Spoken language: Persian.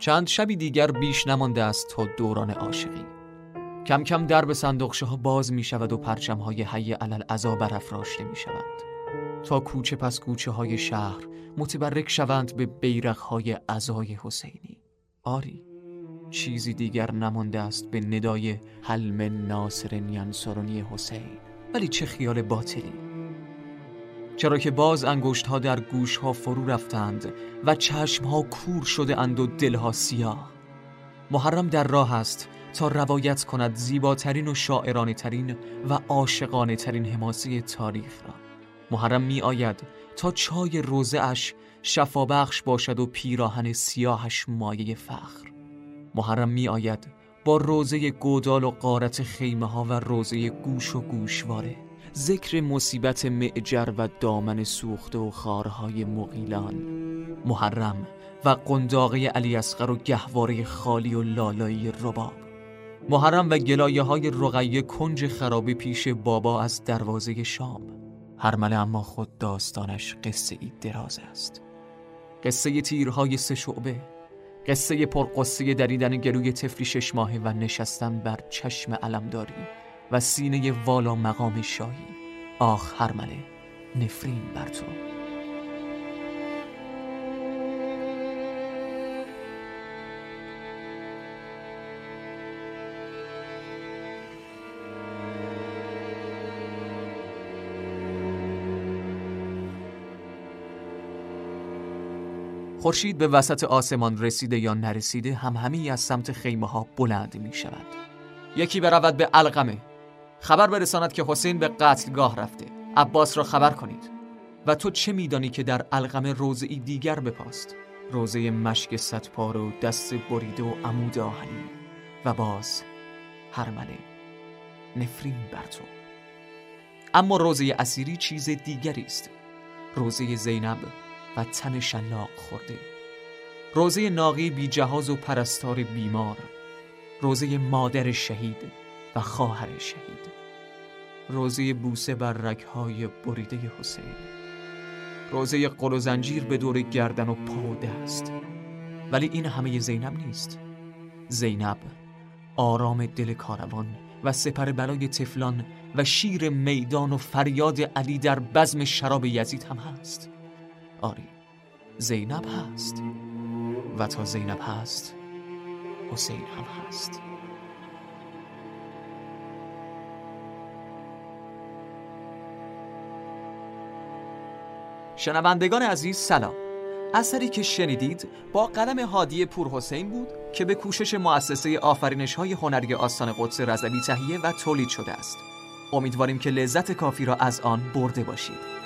چند شبی دیگر بیش نمانده است تا دوران عاشقی. کم کم درب صندوقچه ها باز می شود و پرچم های حی علی العزا برافراشته می شوند تا کوچه پس کوچه های شهر متبرک شوند به بیرق های عزای حسینی. آری، چیزی دیگر نمانده است به ندای هل من ناصر ینصرنی حسین. ولی چه خیال باطلی، چرا که باز انگشت ها در گوش ها فرو رفتند و چشم ها کور شده اند و دل ها سیاه. محرم در راه است تا روایت کند زیباترین و شاعرانه ترین و عاشقانه ترین حماسه تاریخ را. محرم می آید تا چای روزه اش شفابخش باشد و پیراهن سیاهش مایه فخر. محرم می آید با روزه گودال و غارت خیمه ها و روزه گوش و گوشواره، ذکر مصیبت معجر و دامن سوخته و خارهای مغیلان. محرم و قنداقه علی اصغر و گهواره خالی و لالایی رباب. محرم و گلایه های رقیه کنج خرابه پیش بابا از دروازه شام. هرمله اما خود داستانش قصه ای دراز است. قصه تیرهای 3 شعبه، قصه پرقصه دریدن گلوی طفلی 6 ماهه و نشستن بر چشم علمداری و سینه والا مقام شاهی. آخ هرمله، نفرین بر تو. خورشید به وسط آسمان رسیده یا نرسیده، همهمی از سمت خیمه ها بلند می شود. یکی برود به علقمه، خبر برساند که حسین به قتلگاه رفته. عباس را خبر کنید. و تو چه میدانی که در علقمه روزه‌ای دیگر بپاست؟ روزه مشک 100 پاره و دست بریده و عمود آهنی. و باز هرمله، نفرین بر تو. اما روزه اسیری چیز دیگری است. روزه زینب و تن شلاق خورده، روزه ناقی بی جهاز و پرستار بیمار، روزه مادر شهید و خواهر شهید، روزه بوسه بر رگ‌های بریده حسین، روزه قل و زنجیر به دور گردن و پا و دست. ولی این همه زینب نیست. زینب آرام دل کاروان و سپر بلای طفلان و شیر میدان و فریاد علی در بزم شراب یزید هم هست. آری، زینب هست و تا زینب هست حسین هم هست. شنوندگان عزیز سلام. اثری که شنیدید با قلم هادی پورحسین بود که به کوشش مؤسسه آفرینش‌های هنری آستان قدس رضوی تهیه و تولید شده است. امیدواریم که لذت کافی را از آن برده باشید.